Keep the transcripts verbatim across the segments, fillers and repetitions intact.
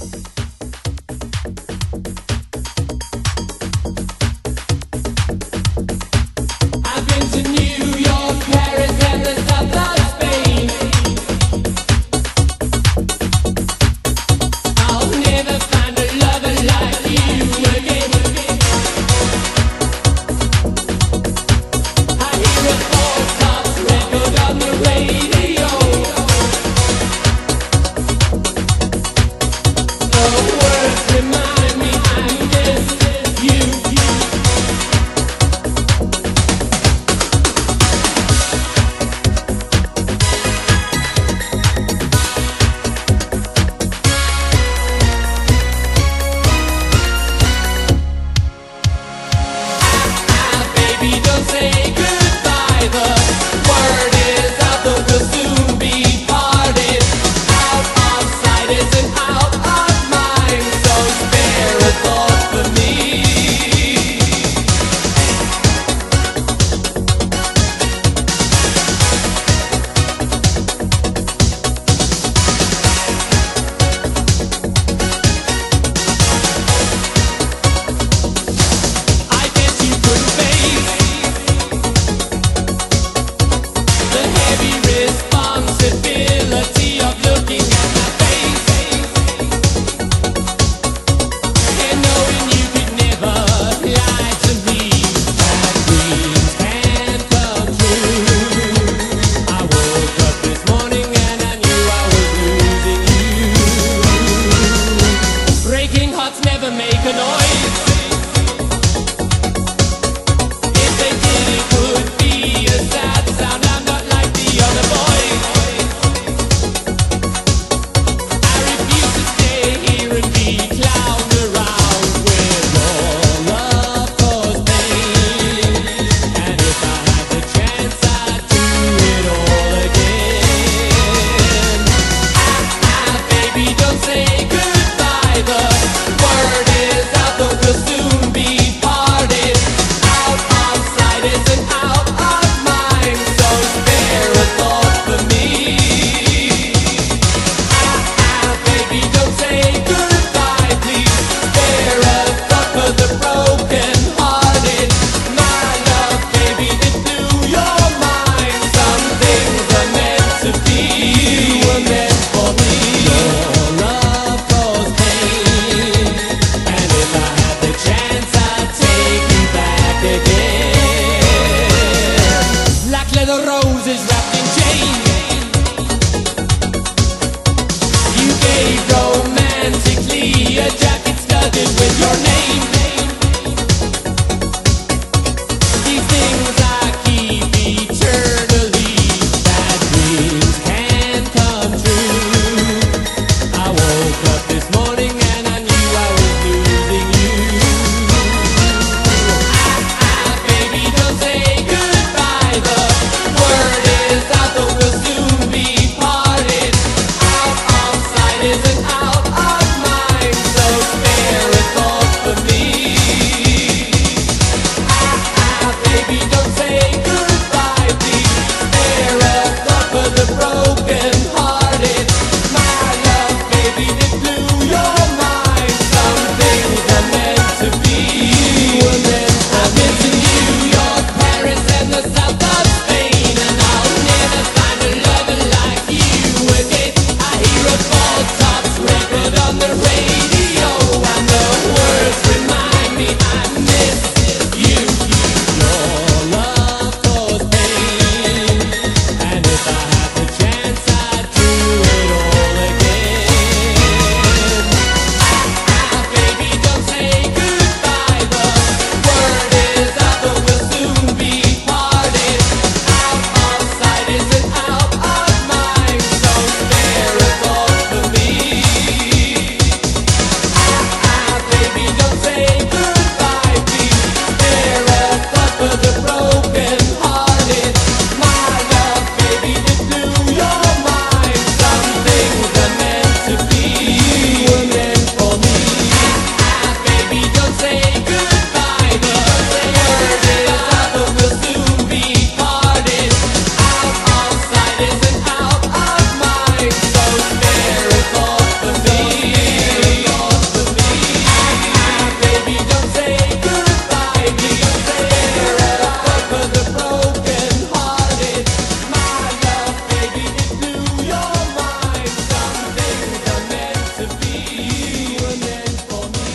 Isn't out of mind, so spare a thought for me.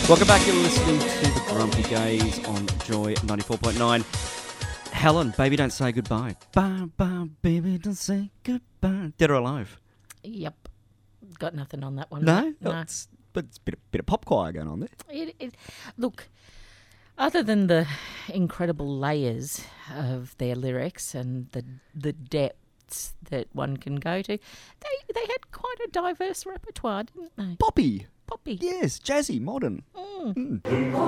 Welcome back. You're listening to The Grumpy Gaze on Joy ninety-four point nine. Helen, Baby Don't Say Goodbye. Bye, bye, baby, don't say goodbye. Dead or alive? Yep. Got nothing on that one. No? No. It's, but it's a bit, bit of pop choir going on there. It, it, look, other than the incredible layers of their lyrics and the the depths that one can go to, they, they had quite a diverse repertoire, didn't they? Poppy. Poppy. Yes, jazzy, modern. Mm.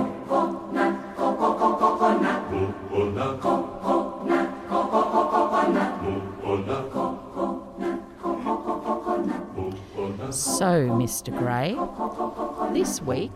So, Mister Gray, this week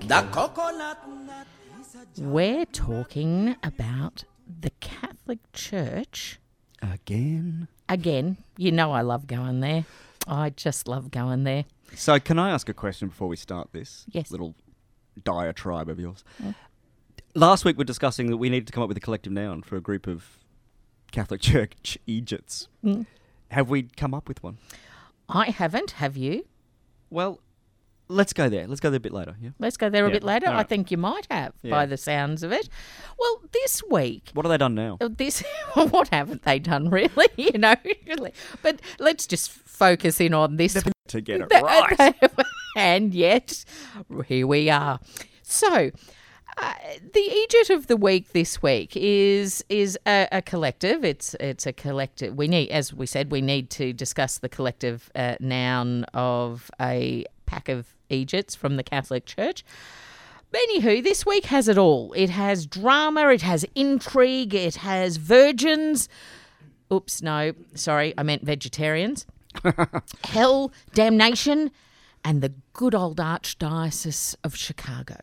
we're talking about the Catholic Church. Again. Again, you know I love going there. I just love going there. So can I ask a question before we start this Yes. little diatribe of yours? Mm. Last week we're discussing that we needed to come up with a collective noun for a group of Catholic Church Egypts. Mm. Have we come up with one? I haven't, have you? Well, let's go there. Let's go there a bit later, yeah? Let's go there a Yeah, bit later. all I right. think you might have, Yeah. by the sounds of it. Well, this week, What have they done now? uh, this what haven't they done, really? You know, really. But let's just focus in on this. To get it Th- right. And yet, here we are. So, uh, the Egypt of the week this week is is a, a collective. It's it's a collective. We need, as we said, we need to discuss the collective uh, noun of a pack of Egypts from the Catholic Church. Anywho, this week has it all. It has drama, it has intrigue, it has virgins. Oops, no, sorry, I meant vegetarians. Hell, damnation, and the good old Archdiocese of Chicago.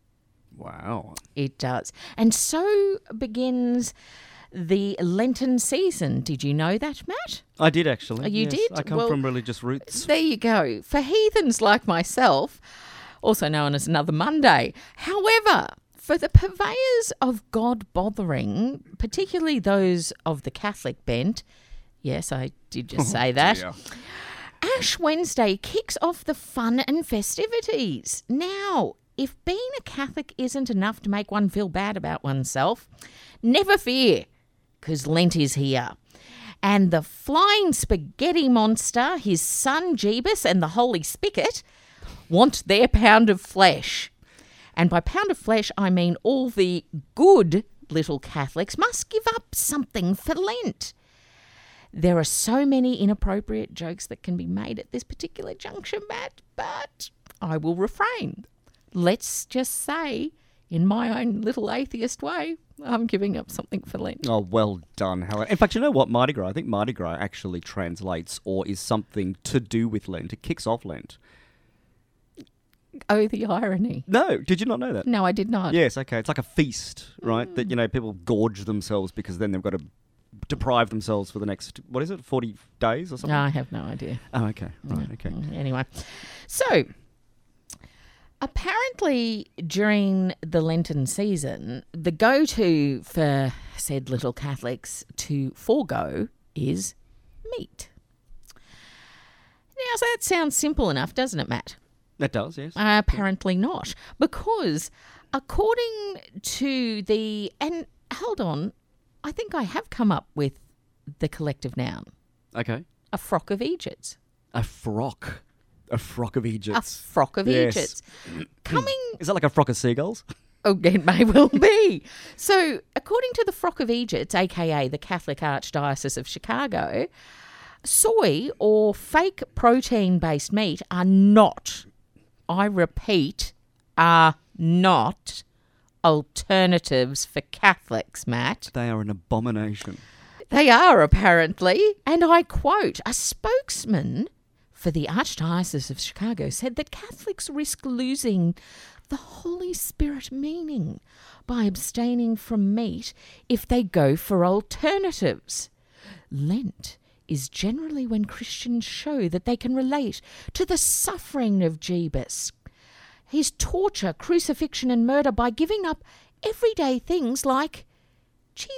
Wow. It does. And so begins the Lenten season. Did you know that, Matt? I did actually. Oh, you yes. did? I come Well, from religious roots. There you go. For heathens like myself, also known as Another Monday. However, for the purveyors of God bothering, particularly those of the Catholic bent, yes, I did just say that, Dear. Ash Wednesday kicks off the fun and festivities. Now, if being a Catholic isn't enough to make one feel bad about oneself, never fear, because Lent is here. And the flying spaghetti monster, his son Jeebus, and the Holy Spigot want their pound of flesh. And by pound of flesh, I mean all the good little Catholics must give up something for Lent. There are so many inappropriate jokes that can be made at this particular juncture, Matt, but I will refrain. Let's just say, in my own little atheist way, I'm giving up something for Lent. Oh, well done, Helen. In fact, you know what? Mardi Gras, I think Mardi Gras actually translates or is something to do with Lent. It kicks off Lent. Oh, the irony. No, did you not know that? No, I did not. Yes, okay. It's like a feast, right? That, you know, people gorge themselves because then they've got to deprive themselves for the next, what is it, forty days or something? No, I have no idea. Oh, okay. Right, okay. Anyway, so apparently during the Lenten season, the go-to for said little Catholics to forego is meat. Now, so that sounds simple enough, doesn't it, Matt? That does, yes. Uh, apparently not, because according to the, and hold on, I think I have come up with the collective noun, Okay. a frock of Egypts. A frock. A frock of A Egypts. frock of Yes. Egypts. Coming, Is that like a frock of seagulls? oh, it may well be. So, according to the Frock of Egypts, aka the Catholic Archdiocese of Chicago, soy or fake protein-based meat are not, I repeat, are not alternatives for Catholics, Matt. They are an abomination. They are, apparently. And I quote, a spokesman for the Archdiocese of Chicago said that Catholics risk losing the Holy Spirit meaning by abstaining from meat if they go for alternatives. Lent is generally when Christians show that they can relate to the suffering of Jeebus, his torture, crucifixion and murder by giving up everyday things like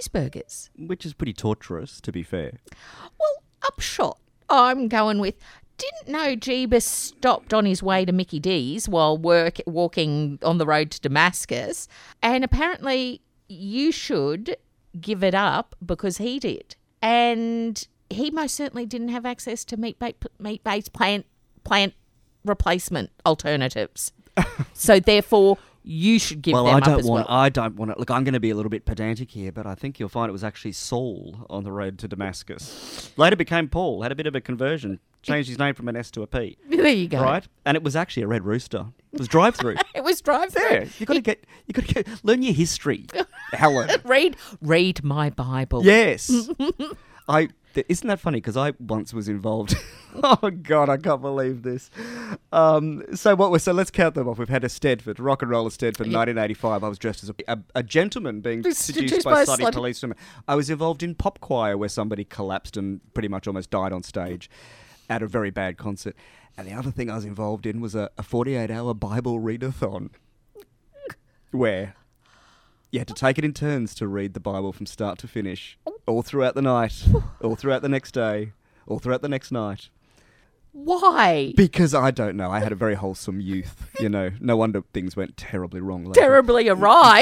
cheeseburgers. Which is pretty torturous, to be fair. Well, upshot, I'm going with didn't know Jeebus stopped on his way to Mickey D's while work walking on the road to Damascus, and apparently you should give it up because he did. And he most certainly didn't have access to meat-based, meat-based plant plant replacement alternatives. So therefore, you should give well, them I up don't as want. well. I don't want to. Look, I'm going to be a little bit pedantic here, but I think you'll find it was actually Saul on the road to Damascus. Later became Paul. Had a bit of a conversion. Changed his name from an S to a P. There you go. Right, and it was actually a red rooster. It was drive-through. It was drive-through. Yeah, you got to get. You got to get. Learn your history, Helen. Read, read my Bible. Yes. I th- isn't that funny because I once was involved. Oh God, I can't believe this. Um, so what was so? Let's count them off. We've had a Stedford, rock and roller Stedford, Yeah. nineteen eighty-five. I was dressed as a, a, a gentleman being Seduced seduced by by a slutty slutty- policewomen. I was involved in pop choir where somebody collapsed and pretty much almost died on stage at a very bad concert. And the other thing I was involved in was a, a forty-eight hour Bible readathon where you had to take it in turns to read the Bible from start to finish, all throughout the night, all throughout the next day, all throughout the next night. Why? Because I don't know. I had a very wholesome youth. You know, no wonder things went terribly wrong later. Terribly awry.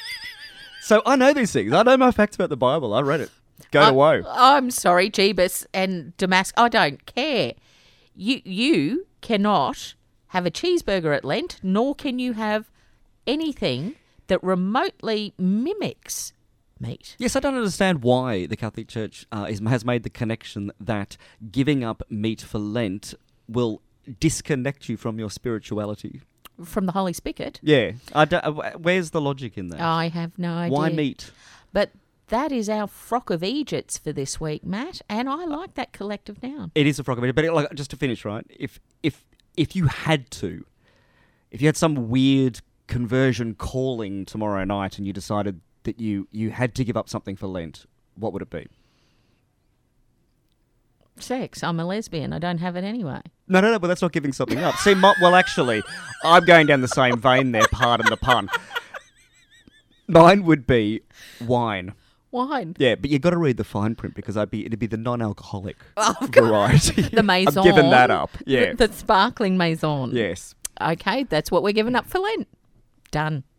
So I know these things. I know my facts about the Bible. I read it. Go to I- woe. I'm sorry, Jeebus and Damascus. I don't care. You you cannot have a cheeseburger at Lent, nor can you have anything that remotely mimics meat. Yes, I don't understand why the Catholic Church uh, is, has made the connection that giving up meat for Lent will disconnect you from your spirituality. From the Holy Spigot. Yeah. I don't, uh, where's the logic in that? I have no idea. Why meat? But that is our frock of Egypts for this week, Matt, and I like that collective noun. It is a frock of it, but it, like, just to finish, right? If if if you had to, if you had some weird conversion calling tomorrow night, and you decided that you you had to give up something for Lent, what would it be? Sex. I'm a lesbian. I don't have it anyway. No, no, no. But that's not giving something up. See, my, well, actually, I'm going down the same vein there. Pardon the pun. Mine would be wine. Wine. Yeah, but you've got to read the fine print because I'd be it'd be the non-alcoholic Oh, God. variety. The maison. I'm giving that up. Yeah. The, the sparkling maison. Yes. Okay, that's what we're giving up for Lent. Done.